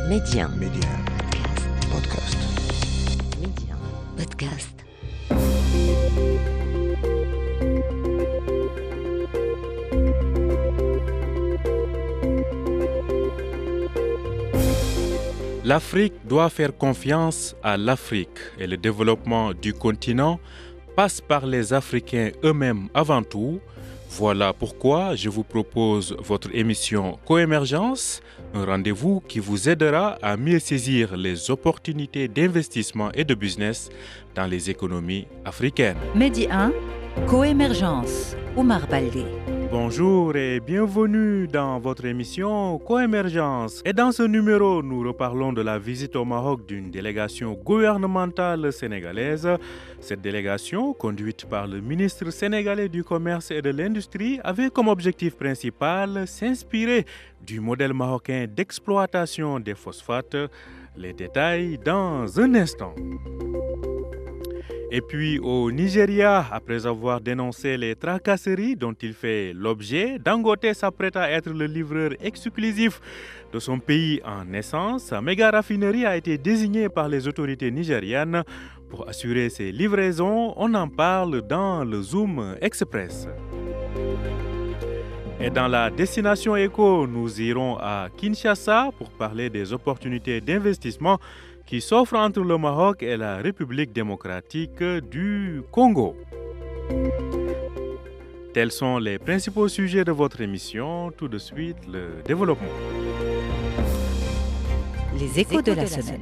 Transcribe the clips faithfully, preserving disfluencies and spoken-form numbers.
Média. Média. Podcast. Média. Podcast. L'Afrique doit faire confiance à l'Afrique et le développement du continent passe par les Africains eux-mêmes avant tout. Voilà pourquoi je vous propose votre émission Coémergence, un rendez-vous qui vous aidera à mieux saisir les opportunités d'investissement et de business dans les économies africaines. Medi un, Coémergence, Oumar Baldé. Bonjour et bienvenue dans votre émission Coémergence. Et dans ce numéro, nous reparlons de la visite au Maroc d'une délégation gouvernementale sénégalaise. Cette délégation, conduite par le ministre sénégalais du Commerce et de l'Industrie, avait comme objectif principal s'inspirer du modèle marocain d'exploitation des phosphates. Les détails dans un instant. Et puis au Nigeria, après avoir dénoncé les tracasseries dont il fait l'objet, Dangote s'apprête à être le livreur exclusif de son pays en essence. Sa méga raffinerie a été désignée par les autorités nigérianes pour assurer ses livraisons. On en parle dans le Zoom Express. Et dans la destination éco, nous irons à Kinshasa pour parler des opportunités d'investissement qui s'offre entre le Maroc et la République démocratique du Congo. Tels sont les principaux sujets de votre émission. Tout de suite, le développement. Les échos de la semaine.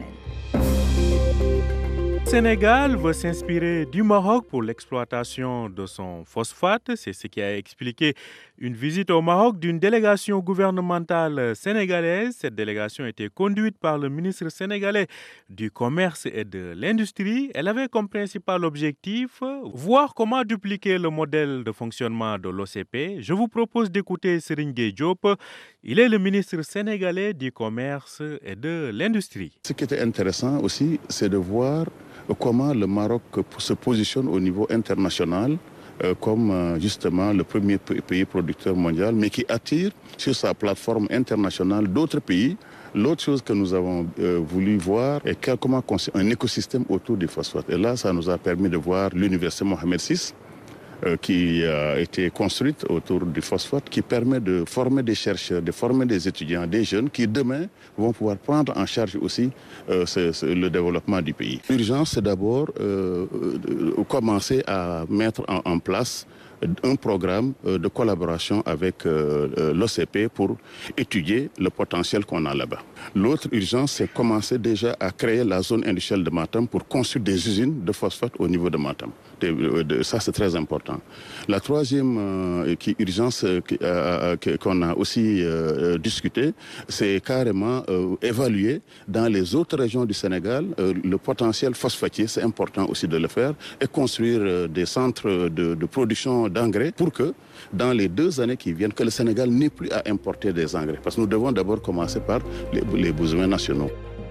Le Sénégal veut s'inspirer du Maroc pour l'exploitation de son phosphate. C'est ce qui a expliqué une visite au Maroc d'une délégation gouvernementale sénégalaise. Cette délégation était conduite par le ministre sénégalais du Commerce et de l'Industrie. Elle avait comme principal objectif voir comment dupliquer le modèle de fonctionnement de l'O C P. Je vous propose d'écouter Serigne Gueye Diop. Il est le ministre sénégalais du Commerce et de l'Industrie. Ce qui était intéressant aussi, c'est de voir comment le Maroc se positionne au niveau international euh, comme euh, justement le premier pays producteur mondial, mais qui attire sur sa plateforme internationale d'autres pays. L'autre chose que nous avons euh, voulu voir est quel, comment construire un écosystème autour des phosphates. Et là, ça nous a permis de voir l'université Mohamed six, euh, qui a été construite autour du phosphate, qui permet de former des chercheurs, de former des étudiants, des jeunes qui demain vont pouvoir prendre en charge aussi euh, ce, ce, le développement du pays. L'urgence, c'est d'abord euh, euh, commencer à mettre en, en place un programme de collaboration avec euh, l'O C P pour étudier le potentiel qu'on a là-bas. L'autre urgence, c'est commencer déjà à créer la zone industrielle de Matam pour construire des usines de phosphate au niveau de Matam. De, de, ça, c'est très important. La troisième euh, qui, urgence euh, euh, qu'on a aussi euh, discuté, c'est carrément euh, évaluer dans les autres régions du Sénégal euh, le potentiel phosphatier. C'est important aussi de le faire et construire euh, des centres de, de production d'engrais pour que dans les deux années qui viennent, que le Sénégal n'ait plus à importer des engrais. Parce que nous devons d'abord commencer par les, les besoins nationaux.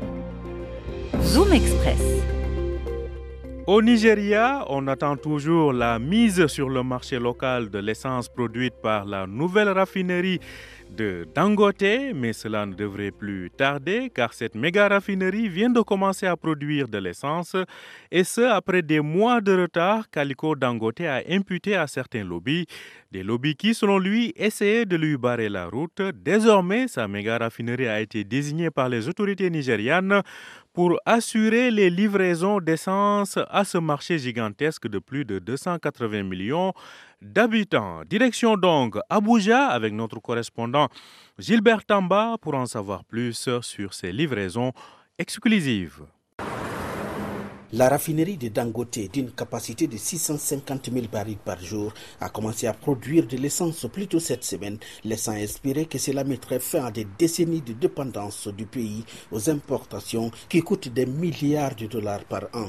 Zoom Express. Au Nigeria, on attend toujours la mise sur le marché local de l'essence produite par la nouvelle raffinerie de Dangote, mais cela ne devrait plus tarder car cette méga raffinerie vient de commencer à produire de l'essence et ce après des mois de retard qu'Aliko Dangote a imputé à certains lobbies, des lobbies qui selon lui essayaient de lui barrer la route. Désormais, sa méga raffinerie a été désignée par les autorités nigérianes pour assurer les livraisons d'essence à ce marché gigantesque de plus de deux cent quatre-vingts millions d'habitants. Direction donc Abuja avec notre correspondant Gilbert Tamba pour en savoir plus sur ces livraisons exclusives. La raffinerie de Dangote, d'une capacité de six cent cinquante mille barils par jour, a commencé à produire de l'essence plus tôt cette semaine, laissant espérer que cela mettrait fin à des décennies de dépendance du pays aux importations qui coûtent des milliards de dollars par an.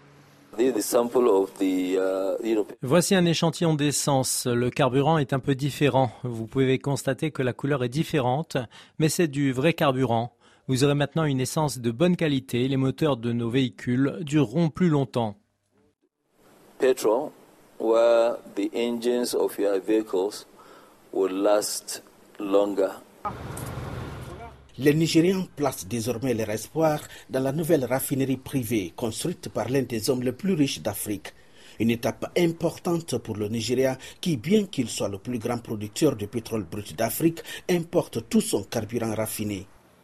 Voici un échantillon d'essence. Le carburant est un peu différent. Vous pouvez constater que la couleur est différente, mais c'est du vrai carburant. Vous aurez maintenant une essence de bonne qualité. Les moteurs de nos véhicules dureront plus longtemps. Petrol, where the engines of your vehicles will last longer. Les Nigérians placent désormais leur espoir dans la nouvelle raffinerie privée construite par l'un des hommes les plus riches d'Afrique. Une étape importante pour le Nigeria qui, bien qu'il soit le plus grand producteur de pétrole brut d'Afrique, importe tout son carburant raffiné.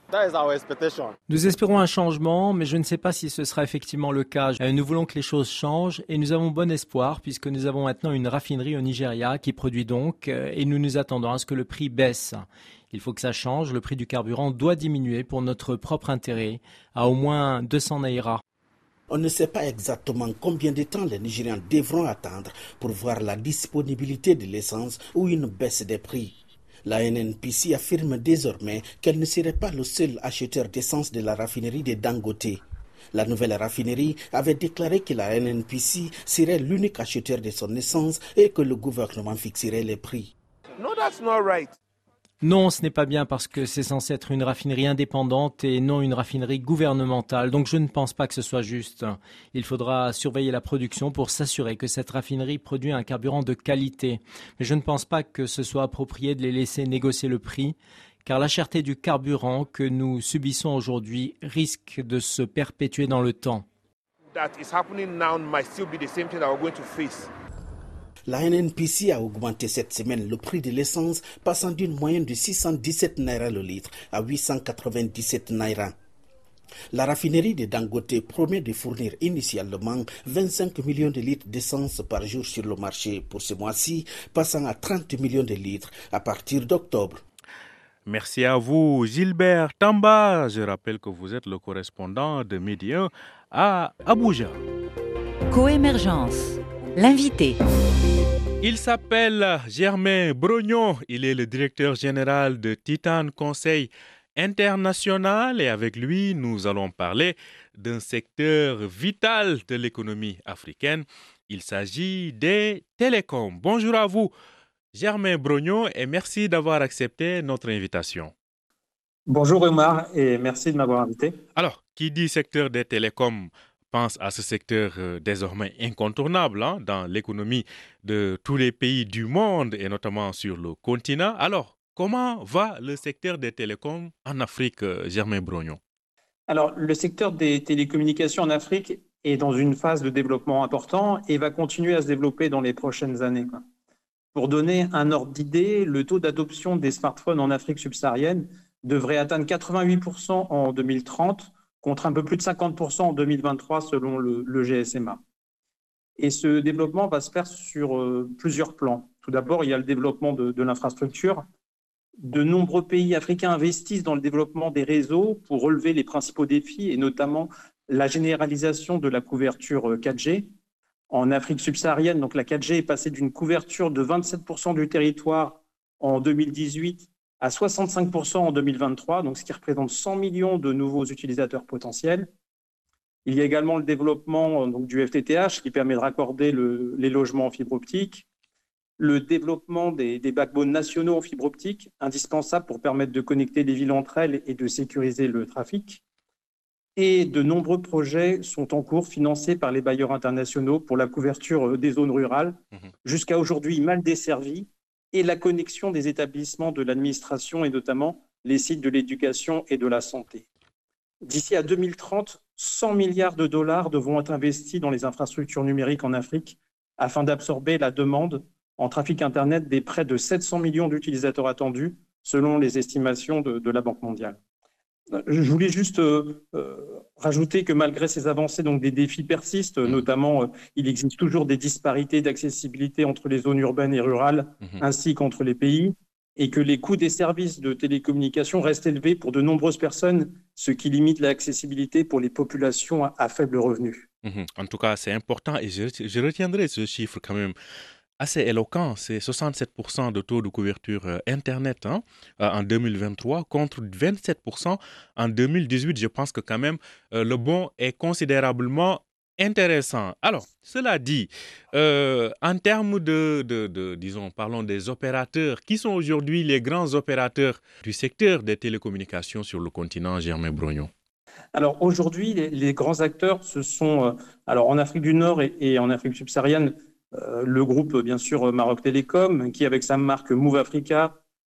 Nous espérons un changement, mais je ne sais pas si ce sera effectivement le cas. Nous voulons que les choses changent et nous avons bon espoir puisque nous avons maintenant une raffinerie au Nigeria qui produit donc et nous nous attendons à ce que le prix baisse. Il faut que ça change, le prix du carburant doit diminuer pour notre propre intérêt à au moins deux cents naira. On ne sait pas exactement combien de temps les Nigérians devront attendre pour voir la disponibilité de l'essence ou une baisse des prix. La N N P C affirme désormais qu'elle ne serait pas le seul acheteur d'essence de la raffinerie de Dangote. La nouvelle raffinerie avait déclaré que la N N P C serait l'unique acheteur de son essence et que le gouvernement fixerait les prix. No, that's not right. Non, ce n'est pas bien parce que c'est censé être une raffinerie indépendante et non une raffinerie gouvernementale. Donc je ne pense pas que ce soit juste. Il faudra surveiller la production pour s'assurer que cette raffinerie produit un carburant de qualité. Mais je ne pense pas que ce soit approprié de les laisser négocier le prix, car la cherté du carburant que nous subissons aujourd'hui risque de se perpétuer dans le temps. That is happening now might still be the same thing that we're going to face. La N N P C a augmenté cette semaine le prix de l'essence, passant d'une moyenne de six cent dix-sept naira le litre à huit cent quatre-vingt-dix-sept naira. La raffinerie de Dangote promet de fournir initialement vingt-cinq millions de litres d'essence par jour sur le marché pour ce mois-ci, passant à trente millions de litres à partir d'octobre. Merci à vous, Gilbert Tamba. Je rappelle que vous êtes le correspondant de Midi un à Abuja. Coémergence, l'invité. Il s'appelle Germain Brognon. Il est le directeur général de Titan Conseil International et avec lui, nous allons parler d'un secteur vital de l'économie africaine. Il s'agit des télécoms. Bonjour à vous, Germain Brognon, et merci d'avoir accepté notre invitation. Bonjour Omar et merci de m'avoir invité. Alors, qui dit secteur des télécoms pense à ce secteur euh, désormais incontournable hein, dans l'économie de tous les pays du monde et notamment sur le continent. Alors, comment va le secteur des télécoms en Afrique, euh, Germain Brognon? Alors, le secteur des télécommunications en Afrique est dans une phase de développement important et va continuer à se développer dans les prochaines années, quoi. Pour donner un ordre d'idée, le taux d'adoption des smartphones en Afrique subsaharienne devrait atteindre quatre-vingt-huit pour cent en deux mille trente, contre un peu plus de cinquante pour cent en deux mille vingt-trois selon le, le G S M A. Et ce développement va se faire sur euh, plusieurs plans. Tout d'abord, il y a le développement de, de l'infrastructure. De nombreux pays africains investissent dans le développement des réseaux pour relever les principaux défis et notamment la généralisation de la couverture quatre G. En Afrique subsaharienne, donc la quatre G est passée d'une couverture de vingt-sept pour cent du territoire en deux mille dix-huit à soixante-cinq pour cent en deux mille vingt-trois, donc ce qui représente cent millions de nouveaux utilisateurs potentiels. Il y a également le développement donc, du F T T H qui permet de raccorder le, les logements en fibre optique, le développement des, des backbones nationaux en fibre optique, indispensable pour permettre de connecter les villes entre elles et de sécuriser le trafic. Et de nombreux projets sont en cours financés par les bailleurs internationaux pour la couverture des zones rurales, mmh. jusqu'à aujourd'hui mal desservies, et la connexion des établissements de l'administration et notamment les sites de l'éducation et de la santé. D'ici à deux mille trente, cent milliards de dollars devront être investis dans les infrastructures numériques en Afrique afin d'absorber la demande en trafic Internet des près de sept cents millions d'utilisateurs attendus selon les estimations de, de la Banque mondiale. Je voulais juste euh, euh, rajouter que malgré ces avancées, donc des défis persistent, mmh. notamment euh, il existe toujours des disparités d'accessibilité entre les zones urbaines et rurales, mmh. ainsi qu'entre les pays, et que les coûts des services de télécommunications restent élevés pour de nombreuses personnes, ce qui limite l'accessibilité pour les populations à, à faible revenu. Mmh. En tout cas, c'est important et je, je retiendrai ce chiffre quand même assez éloquent, c'est soixante-sept pour cent de taux de couverture euh, Internet hein, euh, en deux mille vingt-trois contre vingt-sept pour cent en deux mille dix-huit. Je pense que quand même euh, le bond est considérablement intéressant. Alors, cela dit, euh, en termes de, de, de, disons, parlons des opérateurs, qui sont aujourd'hui les grands opérateurs du secteur des télécommunications sur le continent, Germain Brognon? Alors aujourd'hui, les, les grands acteurs, ce sont, euh, alors en Afrique du Nord et, et en Afrique subsaharienne, Euh, le groupe, bien sûr, Maroc Télécom, qui, avec sa marque Move Africa,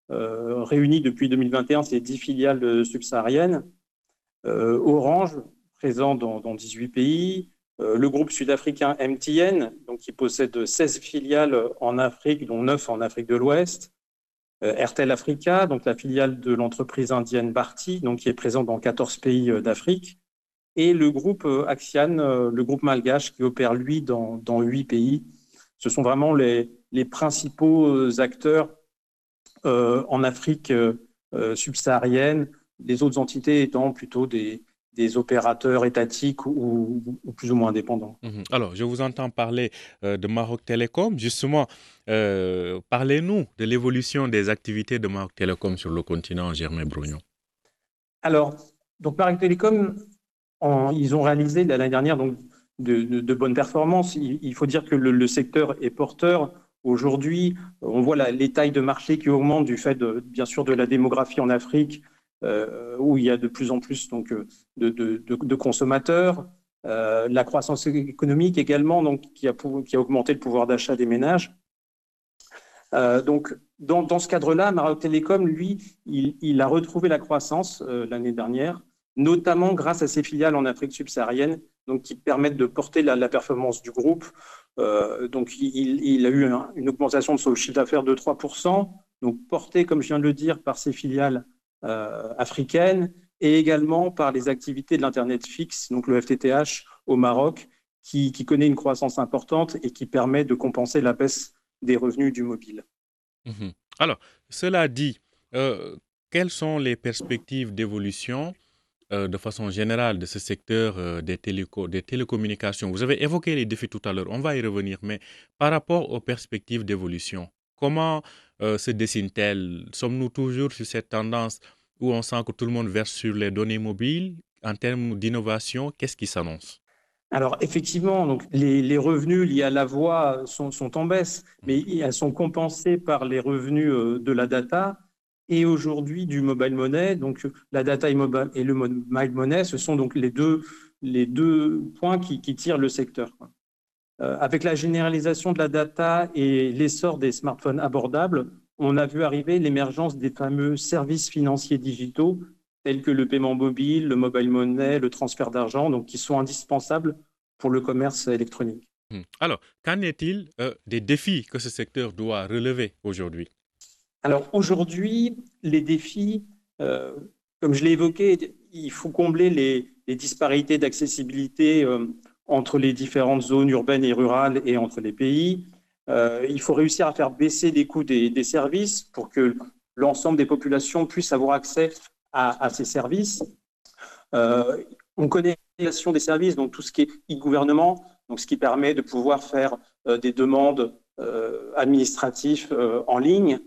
euh, réunit depuis deux mille vingt et un ses dix filiales subsahariennes. Euh, Orange, présent dans, dans dix-huit pays. Euh, le groupe sud-africain M T N, donc, qui possède seize filiales en Afrique, dont neuf en Afrique de l'Ouest. Euh, Airtel Africa, donc la filiale de l'entreprise indienne Bharti, donc, qui est présente dans quatorze pays d'Afrique. Et le groupe Axian, euh, le groupe malgache, qui opère, lui, dans, dans huit pays. Ce sont vraiment les, les principaux acteurs euh, en Afrique euh, subsaharienne, les autres entités étant plutôt des, des opérateurs étatiques ou, ou plus ou moins indépendants. Mmh. Alors, je vous entends parler euh, de Maroc Télécom. Justement, euh, parlez-nous de l'évolution des activités de Maroc Télécom sur le continent, Germain Brognon. Alors, donc Maroc Télécom, en, ils ont réalisé l'année dernière donc, de, de, de bonnes performances. Il, il faut dire que le, le secteur est porteur. Aujourd'hui, on voit la, les tailles de marché qui augmentent du fait, de, bien sûr, de la démographie en Afrique, euh, où il y a de plus en plus donc, de, de, de, de consommateurs. Euh, la croissance économique également, donc, qui, a, qui a augmenté le pouvoir d'achat des ménages. Euh, donc, dans, dans ce cadre-là, Maroc Télécom, lui, il, il a retrouvé la croissance euh, l'année dernière, notamment grâce à ses filiales en Afrique subsaharienne, donc, qui permettent de porter la, la performance du groupe. Euh, donc, il, il a eu un, une augmentation de son chiffre d'affaires de trois pour cent, donc porté, comme je viens de le dire, par ses filiales euh, africaines et également par les activités de l'Internet fixe, donc le F T T H au Maroc, qui, qui connaît une croissance importante et qui permet de compenser la baisse des revenus du mobile. Mmh. Alors, cela dit, euh, quelles sont les perspectives d'évolution euh, de façon générale de ce secteur euh, des, téléco- des télécommunications? Vous avez évoqué les défis tout à l'heure, on va y revenir, mais par rapport aux perspectives d'évolution, comment euh, se dessinent-elles? Sommes-nous toujours sur cette tendance où on sent que tout le monde verse sur les données mobiles? En termes d'innovation, qu'est-ce qui s'annonce? Alors, effectivement, donc, les, les revenus liés à la voix sont, sont en baisse, mais elles sont compensées par les revenus euh, de la data et aujourd'hui du mobile money. Donc, la data et, mobile, et le mobile money, ce sont donc les deux, les deux points qui, qui tirent le secteur. Euh, avec la généralisation de la data et l'essor des smartphones abordables, on a vu arriver l'émergence des fameux services financiers digitaux tels que le paiement mobile, le mobile money, le transfert d'argent, donc qui sont indispensables pour le commerce électronique. Mmh. Alors, qu'en est-il euh, des défis que ce secteur doit relever aujourd'hui? Alors aujourd'hui, les défis, euh, comme je l'ai évoqué, il faut combler les, les disparités d'accessibilité euh, entre les différentes zones urbaines et rurales et entre les pays. Euh, il faut réussir à faire baisser les coûts des, des services pour que l'ensemble des populations puissent avoir accès à, à ces services. Euh, on connaît l'organisation des services, donc tout ce qui est e-gouvernement, donc ce qui permet de pouvoir faire euh, des demandes euh, administratives euh, en ligne.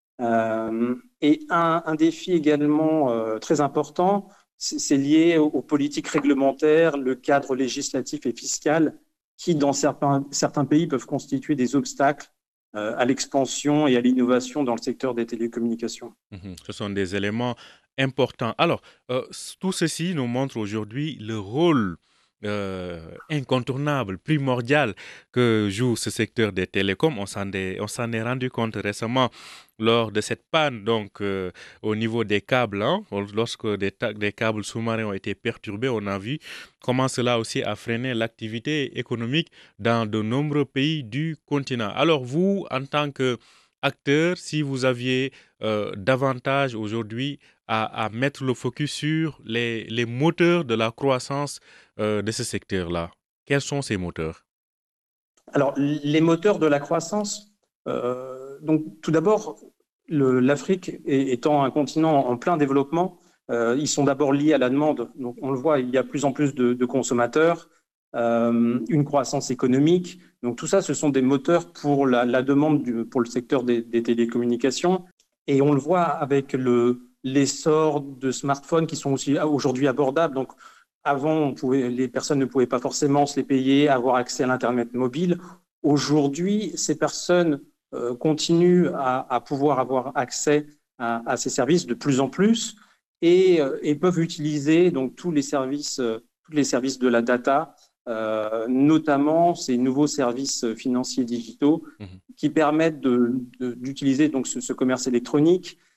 Euh, et un, un défi également euh, très important, c'est lié aux, aux politiques réglementaires, le cadre législatif et fiscal qui, dans certains, certains pays, peuvent constituer des obstacles euh, à l'expansion et à l'innovation dans le secteur des télécommunications. Mmh. Ce sont des éléments importants. Alors, euh, tout ceci nous montre aujourd'hui le rôle euh, incontournable, primordial que joue ce secteur des télécoms. On s'en est, on s'en est rendu compte récemment lors de cette panne donc, euh, au niveau des câbles. Hein, lorsque des, ta- des câbles sous-marins ont été perturbés, on a vu comment cela aussi a freiné l'activité économique dans de nombreux pays du continent. Alors vous, en tant qu'acteur, si vous aviez euh, davantage aujourd'hui à, à mettre le focus sur les, les moteurs de la croissance euh, de ce secteur-là, quels sont ces moteurs? Alors, les moteurs de la croissance, euh, donc tout d'abord, l'Afrique étant un continent en plein développement, euh, ils sont d'abord liés à la demande. Donc, on le voit, il y a de plus en plus de, de consommateurs, euh, une croissance économique. Donc, tout ça, ce sont des moteurs pour la, la demande du, pour le secteur des, des télécommunications. Et on le voit avec le, l'essor de smartphones qui sont aussi aujourd'hui abordables. Donc, avant, on pouvait, les personnes ne pouvaient pas forcément se les payer, avoir accès à l'Internet mobile. Aujourd'hui, ces personnes euh, continuent à, à pouvoir avoir accès à, à ces services de plus en plus et, euh, et peuvent utiliser donc, tous les services, euh, tous les services de la data, euh, notamment ces nouveaux services financiers digitaux mmh. qui permettent de, de, d'utiliser donc, ce, ce commerce électronique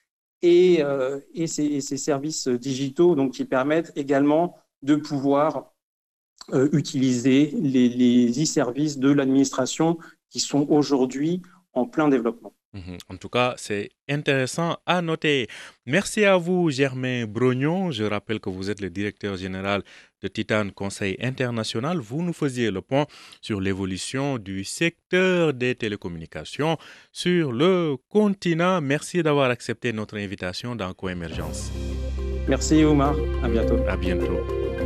et, euh, et, ces, et ces services digitaux donc, qui permettent également de pouvoir euh, utiliser les, les e-services de l'administration qui sont aujourd'hui en plein développement. En tout cas, c'est intéressant à noter. Merci à vous, Germain Brognon. Je rappelle que vous êtes le directeur général de Titan Conseil International. Vous nous faisiez le point sur l'évolution du secteur des télécommunications sur le continent. Merci d'avoir accepté notre invitation dans Coémergence. Merci, Omar. À bientôt. À bientôt.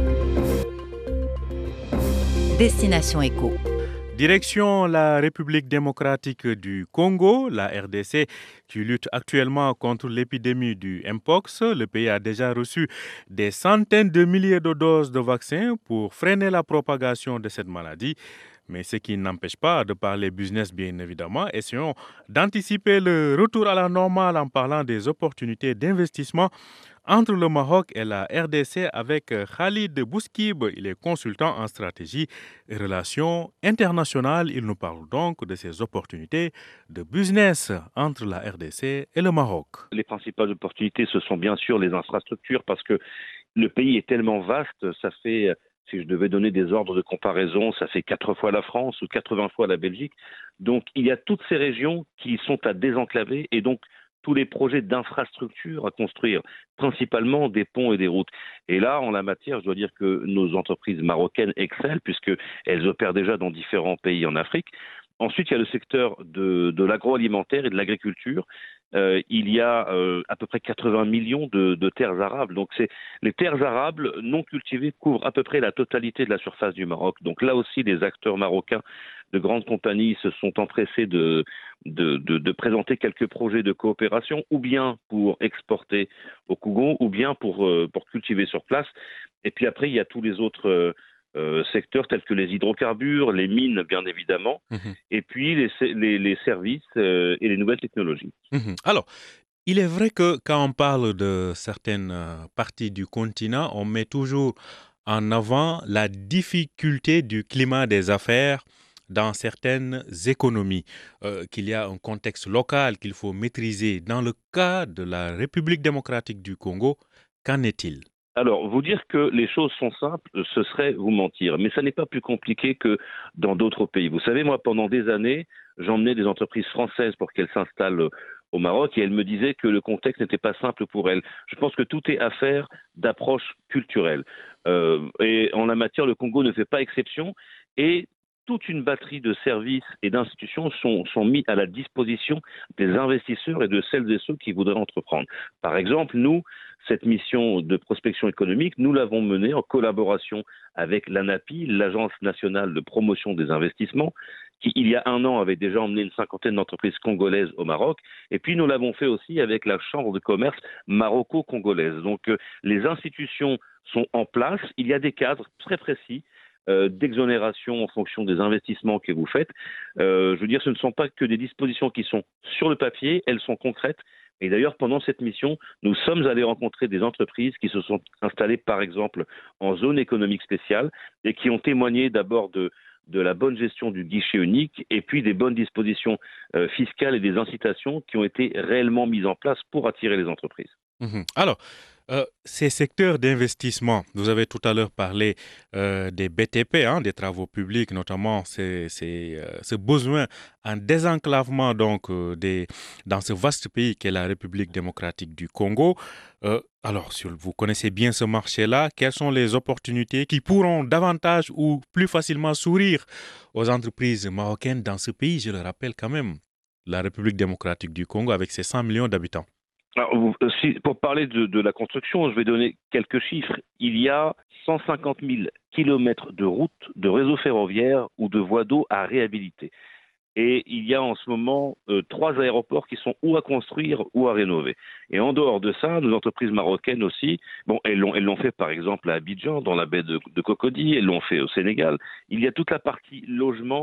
Destination Éco. Direction la République démocratique du Congo, la R D C, qui lutte actuellement contre l'épidémie du Mpox. Le pays a déjà reçu des centaines de milliers de doses de vaccins pour freiner la propagation de cette maladie. Mais ce qui n'empêche pas de parler business, bien évidemment. Essayons d'anticiper le retour à la normale en parlant des opportunités d'investissement entre le Maroc et la R D C avec Khalid Bouskib. Il est consultant en stratégie et relations internationales. Il nous parle donc de ces opportunités de business entre la R D C et le Maroc. Les principales opportunités, ce sont bien sûr les infrastructures parce que le pays est tellement vaste, ça fait... Si je devais donner des ordres de comparaison, ça fait quatre fois la France ou quatre-vingts fois la Belgique. Donc, il y a toutes ces régions qui sont à désenclaver et donc tous les projets d'infrastructure à construire, principalement des ponts et des routes. Et là, en la matière, je dois dire que nos entreprises marocaines excellent puisqu'elles opèrent déjà dans différents pays en Afrique. Ensuite, il y a le secteur de, de l'agroalimentaire et de l'agriculture. Euh, il y a euh, à peu près quatre-vingts millions de, de terres arables. Donc, c'est, les terres arables non cultivées couvrent à peu près la totalité de la surface du Maroc. Donc là aussi, les acteurs marocains de grandes compagnies se sont empressés de, de, de, de présenter quelques projets de coopération, ou bien pour exporter au Congo, ou bien pour, euh, pour cultiver sur place. Et puis après, il y a tous les autres... Euh, Euh, secteurs tels que les hydrocarbures, les mines bien évidemment, mmh. et puis les, les, les services euh, et les nouvelles technologies. Mmh. Alors, il est vrai que quand on parle de certaines parties du continent, on met toujours en avant la difficulté du climat des affaires dans certaines économies, euh, qu'il y a un contexte local qu'il faut maîtriser. Dans le cas de la République démocratique du Congo, qu'en est-il ? Alors, vous dire que les choses sont simples, ce serait vous mentir. Mais ça n'est pas plus compliqué que dans d'autres pays. Vous savez, moi, pendant des années, j'emmenais des entreprises françaises pour qu'elles s'installent au Maroc et elles me disaient que le contexte n'était pas simple pour elles. Je pense que tout est affaire d'approche culturelle. Euh, et en la matière, le Congo ne fait pas exception. Et toute une batterie de services et d'institutions sont, sont mis à la disposition des investisseurs et de celles et ceux qui voudraient entreprendre. Par exemple, nous, cette mission de prospection économique, nous l'avons menée en collaboration avec l'ANAPI, l'Agence nationale de promotion des investissements, qui, il y a un an, avait déjà emmené une cinquantaine d'entreprises congolaises au Maroc. Et puis, nous l'avons fait aussi avec la Chambre de commerce maroco-congolaise. Donc, euh, les institutions sont en place. Il y a des cadres très précis euh, d'exonération en fonction des investissements que vous faites. Euh, je veux dire, ce ne sont pas que des dispositions qui sont sur le papier, elles sont concrètes. Et d'ailleurs, pendant cette mission, nous sommes allés rencontrer des entreprises qui se sont installées, par exemple, en zone économique spéciale et qui ont témoigné d'abord de, de la bonne gestion du guichet unique et puis des bonnes dispositions euh, fiscales et des incitations qui ont été réellement mises en place pour attirer les entreprises. Mmh. Alors, euh, ces secteurs d'investissement, vous avez tout à l'heure parlé euh, des B T P, hein, des travaux publics, notamment c'est, c'est, euh, ce besoin en désenclavement donc, euh, des, dans ce vaste pays qu'est la République démocratique du Congo. Euh, alors, si vous connaissez bien ce marché-là, quelles sont les opportunités qui pourront davantage ou plus facilement sourire aux entreprises marocaines dans ce pays, je le rappelle quand même, la République démocratique du Congo avec ses cent millions d'habitants? Alors, si, pour parler de, de la construction, je vais donner quelques chiffres. Il y a cent cinquante mille kilomètres de routes, de réseaux ferroviaires ou de voies d'eau à réhabiliter. Et il y a en ce moment euh, trois aéroports qui sont ou à construire ou à rénover. Et en dehors de ça, nos entreprises marocaines aussi, bon, elles l'ont, elles l'ont fait par exemple à Abidjan, dans la baie de, de Cocody, elles l'ont fait au Sénégal. Il y a toute la partie logement,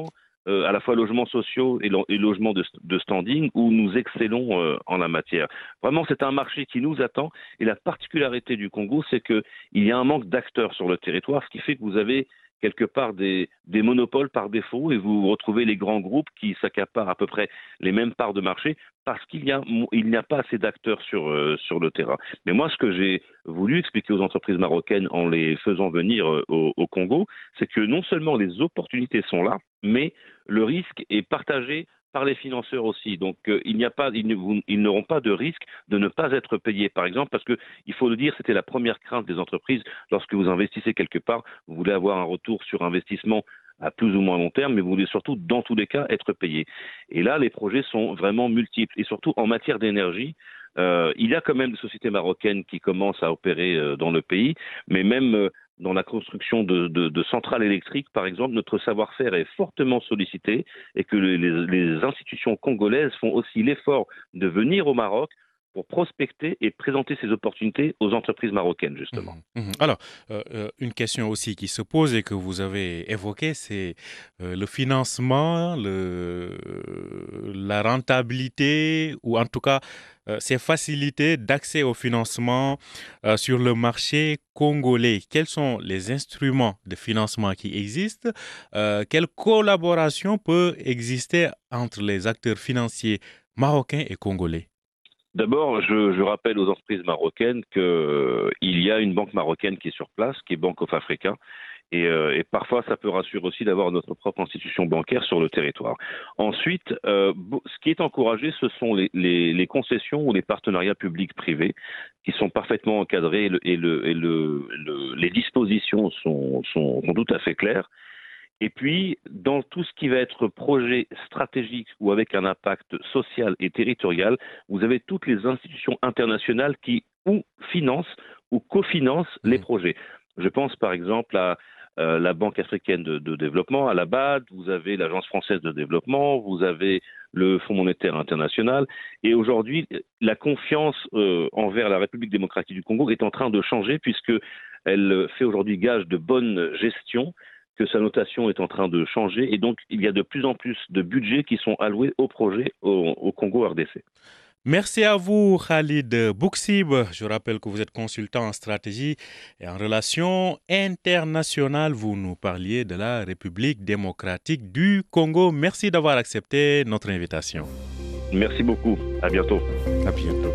euh, à la fois logements sociaux et, lo- et logements de, de standing, où nous excellons euh, en la matière. Vraiment, c'est un marché qui nous attend. Et la particularité du Congo, c'est qu'il y a un manque d'acteurs sur le territoire, ce qui fait que vous avez quelque part des, des monopoles par défaut et vous retrouvez les grands groupes qui s'accaparent à peu près les mêmes parts de marché parce qu'il y a, il n'y a pas assez d'acteurs sur, euh, sur le terrain. Mais moi, ce que j'ai voulu expliquer aux entreprises marocaines en les faisant venir euh, au, au Congo, c'est que non seulement les opportunités sont là, mais le risque est partagé par les financeurs aussi. Donc, euh, il n'y a pas, ils, ne, vous, ils n'auront pas de risque de ne pas être payés, par exemple, parce que, il faut le dire, c'était la première crainte des entreprises. Lorsque vous investissez quelque part, vous voulez avoir un retour sur investissement à plus ou moins long terme, mais vous voulez surtout, dans tous les cas, être payé. Et là, les projets sont vraiment multiples. Et surtout, en matière d'énergie, euh, il y a quand même des sociétés marocaines qui commencent à opérer euh, dans le pays, mais même euh, dans la construction de, de, de centrales électriques, par exemple, notre savoir-faire est fortement sollicité et que les, les, les institutions congolaises font aussi l'effort de venir au Maroc pour prospecter et présenter ces opportunités aux entreprises marocaines, justement. Mmh, mmh. Alors, euh, une question aussi qui se pose et que vous avez évoquée, c'est euh, le financement, le, la rentabilité, ou en tout cas, euh, ces facilités d'accès au financement euh, sur le marché congolais. Quels sont les instruments de financement qui existent? Euh, quelle collaboration peut exister entre les acteurs financiers marocains et congolais? D'abord, je, je rappelle aux entreprises marocaines qu'il euh, y a une banque marocaine qui est sur place, qui est Banque of Africa. Et, euh, et parfois, ça peut rassurer aussi d'avoir notre propre institution bancaire sur le territoire. Ensuite, euh, ce qui est encouragé, ce sont les, les, les concessions ou les partenariats publics-privés qui sont parfaitement encadrés et, le, et, le, et le, le, les dispositions sont, sont, sont tout à fait claires. Et puis, dans tout ce qui va être projet stratégique ou avec un impact social et territorial, vous avez toutes les institutions internationales qui ou financent ou cofinancent les projets. Je pense par exemple à euh, la Banque africaine de, de développement, à la B A D, vous avez l'Agence française de développement, vous avez le Fonds monétaire international. Et aujourd'hui, la confiance euh, envers la République démocratique du Congo est en train de changer puisqu'elle fait aujourd'hui gage de bonne gestion, que sa notation est en train de changer et donc il y a de plus en plus de budgets qui sont alloués au projet au, au Congo R D C. Merci à vous, Khalid Bouksib. Je rappelle que vous êtes consultant en stratégie et en relations internationales. Vous nous parliez de la République démocratique du Congo. Merci d'avoir accepté notre invitation. Merci beaucoup. À bientôt. À bientôt.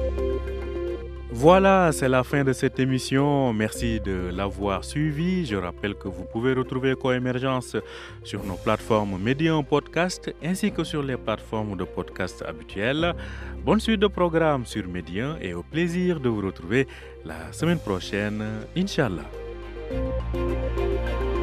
Voilà, c'est la fin de cette émission. Merci de l'avoir suivi. Je rappelle que vous pouvez retrouver Coémergence sur nos plateformes Medium Podcast ainsi que sur les plateformes de podcast habituelles. Bonne suite de programme sur Medium et au plaisir de vous retrouver la semaine prochaine, Inch'Allah.